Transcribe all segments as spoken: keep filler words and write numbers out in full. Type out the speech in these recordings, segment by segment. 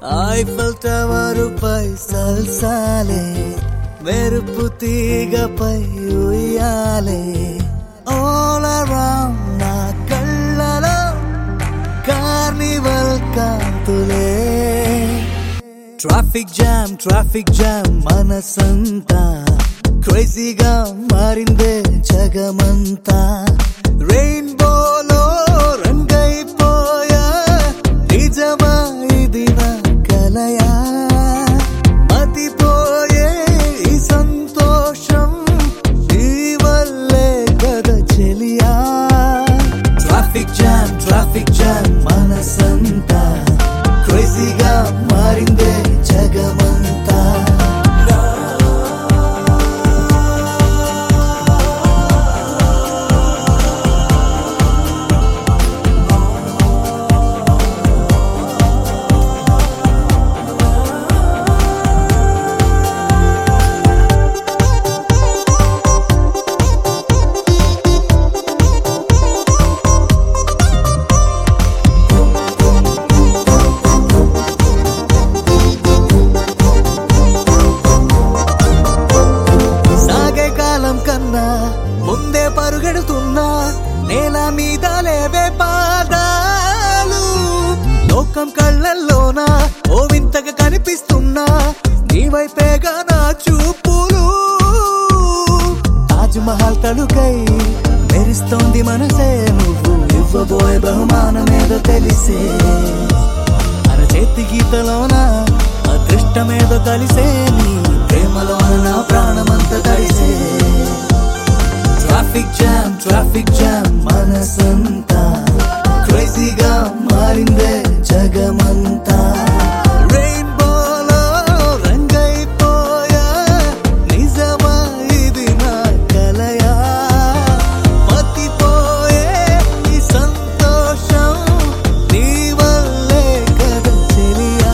Eiffel tower పై సల్సాలే మెరుపు తీగపై ఉయ్యాలే all around నా కళ్ళలో కార్నివల్ కాంతులే ట్రాఫిక్ జామ్ ట్రాఫిక్ జామ్ మనసంతా క్రేజీగా మారిందే జగమంతా రెయిన్బోలో రంగైపోయా నిజమా ఇది నా కలయా మతిపోయే ఈ సంతోషం నీ వల్లే కదా చెలియా ట్రాఫిక్ జామ్ ట్రాఫిక్ జామ్ మనసంతా క్రేజీగా మారిందే జగమంతా ముందే పరుగెడుతున్నా నేల మీద లేవే పాదాలు లోకం కళ్ళల్లోన ఓ వింతగా కనిపిస్తున్నా నీ వైపేగా నా చూపులు తాజ్ మహల్ తలుకై మెరిస్తోంది మనసే నువ్వు ఇవ్వబోయే బహుమానమేదో తెలిసే అరచేతి గీతలోన అదృష్టమేదో కలిసే నీ ప్రేమలోన నా ప్రాణమంతా తడిసే ట్రాఫిక్ జామ్ ట్రాఫిక్ జామ్ మనసంతా క్రేజీగా మారిందే జగమంతా రెయిన్బోలో రంగైపోయా నిజమా ఇది నా కలయా మతిపోయే ఈ సంతోషం నీ వల్లే కదా చెలియా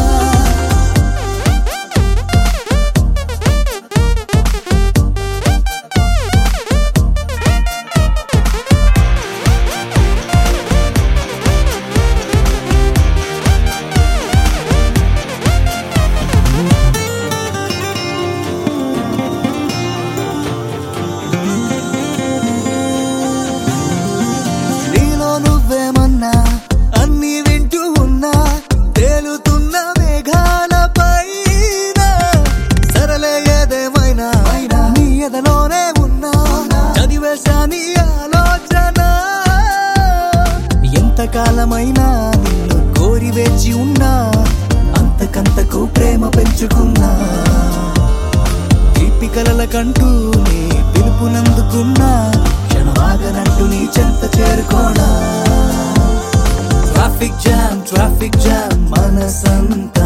నువ్వేమన్నా అన్ని వింటూ ఉన్నా తేలుతున్న మేఘాల పైన సరళే ఏదేమైనా నీ ఎదలోనే ఉన్నా చదివేశా నీ ఆలోచన ఎంతకాలమైనా నిన్ను కోరి వేచి ఉన్నా అంతకంతకు ప్రేమ పెంచుకున్నా తీపి కలల కంటూ నీ పిలుపునందుకున్నా క్షణమాగనంటూ నీ చెంత చేరుకోనా ట్రాఫిక్ జామ్ ట్రాఫిక్ జామ్ మనసంతా